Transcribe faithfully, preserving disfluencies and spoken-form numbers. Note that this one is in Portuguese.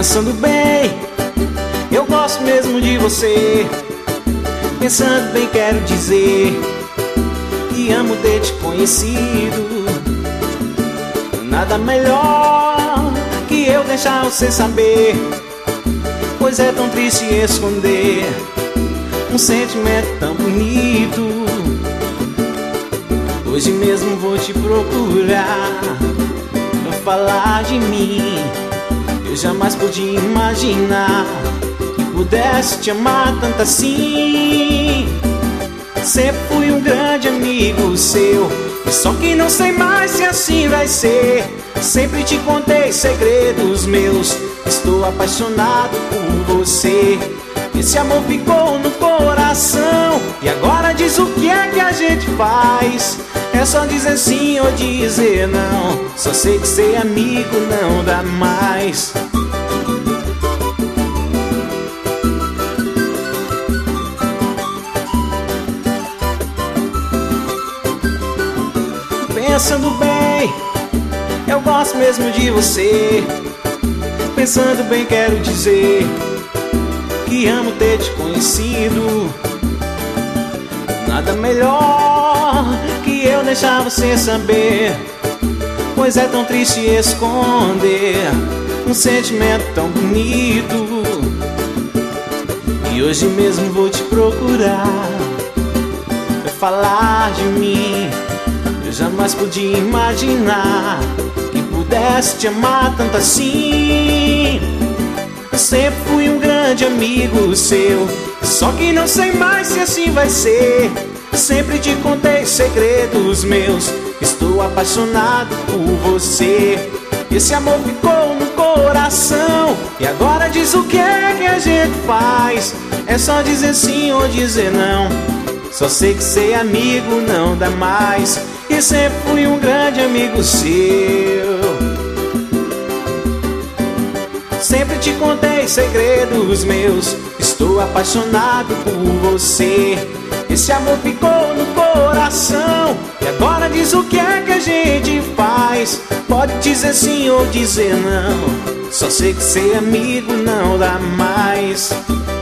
Pensando bem, eu gosto mesmo de você. Pensando bem, quero dizer que amo ter te conhecido. Nada melhor que eu deixar você saber, pois é tão triste esconder um sentimento tão bonito. Hoje mesmo vou te procurar pra falar de mim. Eu jamais podia imaginar que pudesse te amar tanto assim. Sempre fui um grande amigo seu, e só que não sei mais se assim vai ser. Sempre te contei segredos meus, estou apaixonado por você. Esse amor ficou no coração, e agora diz o que é que a gente faz. É só dizer sim ou dizer não, só sei que ser amigo não dá mais. Pensando bem, eu gosto mesmo de você. Pensando bem, quero dizer que amo ter te conhecido. Nada melhor que eu deixar você saber, pois é tão triste esconder um sentimento tão bonito. E hoje mesmo vou te procurar pra falar de mim. Eu jamais podia imaginar que pudesse te amar tanto assim. Eu sempre fui um grande amigo seu, só que não sei mais se assim vai ser. Sempre te contei segredos meus, estou apaixonado por você. Esse amor ficou no coração, e agora diz o que é que a gente faz. É só dizer sim ou dizer não, só sei que ser amigo não dá mais. E sempre fui um grande amigo seu. Sempre te contei segredos meus, estou apaixonado por você. Esse amor ficou no coração, e agora diz o que é que a gente faz. Pode dizer sim ou dizer não, só sei que ser amigo não dá mais.